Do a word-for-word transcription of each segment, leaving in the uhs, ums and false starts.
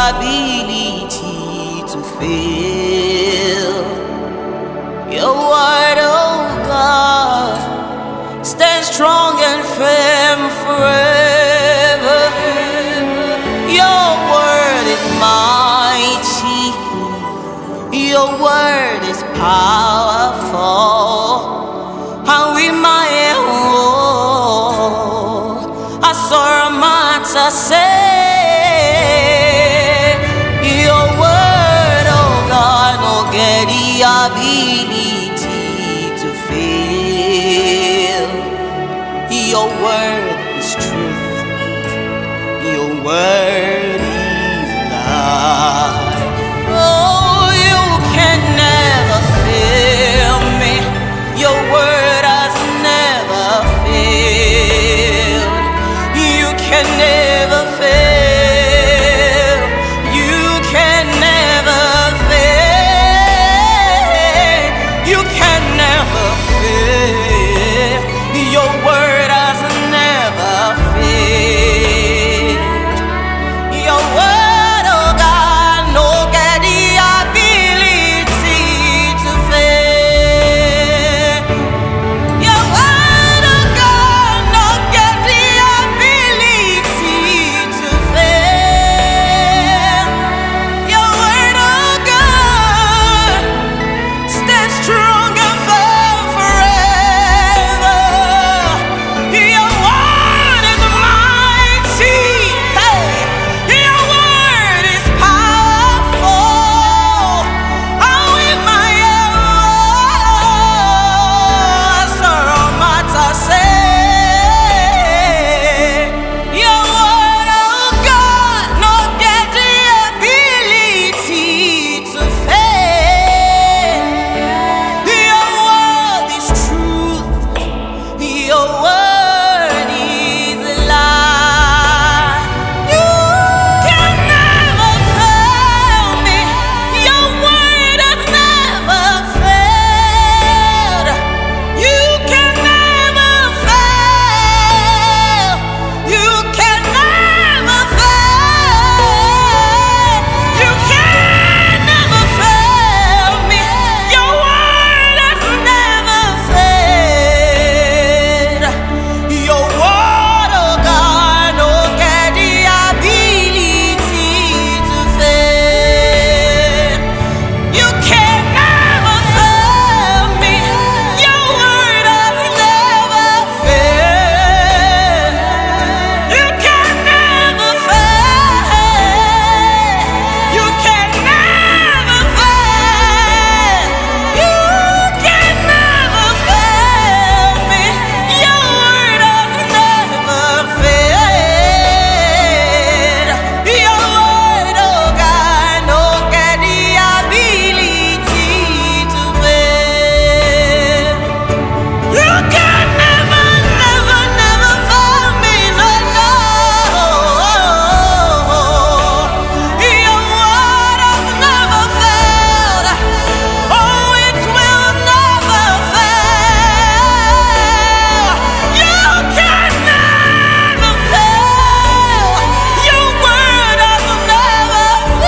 ability to fail. Your word, oh God, stands strong and firm forever. Your word is mighty. Your word is powerful. And we might hold a sorrow matter say. Your word, oh God, no get the ability to fail. Your word is truth. Your word is life. Oh, you can never fail me. Your word has never failed. You can never fail. You can never fail. You can never fail. Your word has never failed. Your word, oh God, no get the ability to fail. Your word, oh God, no get the ability to fail. Your word, oh God, stands strong and firm forever. Your word is mighty. Hey. Your word is powerful. Oh, in my ear, sorrow matter say. Your word, oh God, no get the ability to fail. Your word is truth. Your word is life. You can never fail me. Your word has never failed. You can never fail. You can never fail. You can never fail me. Your word has never failed. Your word, oh God, no get the ability to fail. You can never fail me. Your word has never failed. You can never fail. You can never fail. You can never fail me. Your word has never failed. Your word, oh God, no get the ability to fail. You can never, never, never fail me, no, no. Your word has never failed. Oh, it will never fail. You can never fail. Your word has never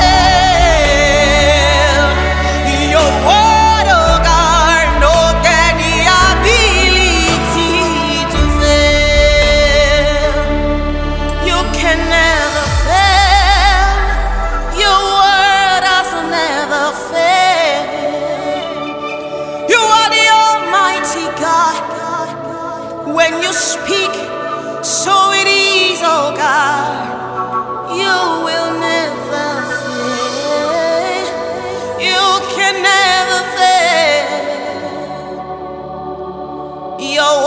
failed. Your word, oh God, no get the ability to fail. You can never fail. Your word has never failed. You are the Almighty God. When you speak, so it is, oh God. You will never fail. You can never fail. Your